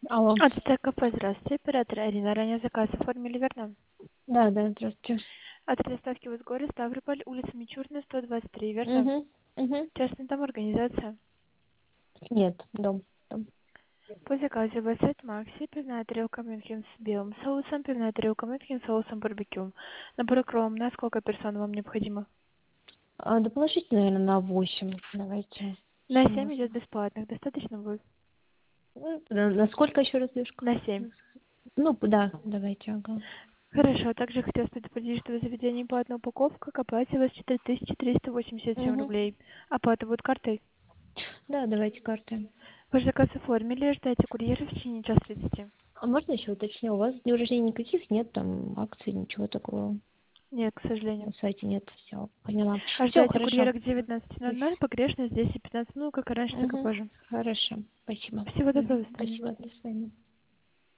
Алло. Ацтек кафе, здравствуйте. Оператор Арина. Ранее заказ оформили, верно? Да, да, здравствуйте. Адрес доставки в Изгоре, Ставрополь, улица Мичурина, 123, верно? Угу, угу. Частная там организация. Нет, дом. По заказу Васет Макси, пивная тарелка Мюнхен с белым соусом, пивная тарелка Мюнхен с соусом барбекю. Набор кром, на сколько персон вам необходимо? Да положите, наверное, на 8. Давайте. На Если 7 идет можно. бесплатных. Достаточно будет? Ну, на сколько еще раз девушка? На 7. Ну, да, давайте, ага. Хорошо. Также хотелось предупредить, что в заведении платная упаковка, к оплате у вас 4387 Угу. рублей. Оплата будет картой? Да, давайте карты. Ваш заказ оформили, ждайте курьера в течение часа 30. А можно еще уточню? У вас дней рождения никаких нет, там, акций, ничего такого Нет, к сожалению. на сайте нет. Все, поняла. Все, Ожидайте хорошо. курьера к 19:00, погрешность 10-15 минут, как и раньше, так и Угу. позже. Хорошо, спасибо. Всего доброго, Угу. до свидания. Спасибо, до свидания.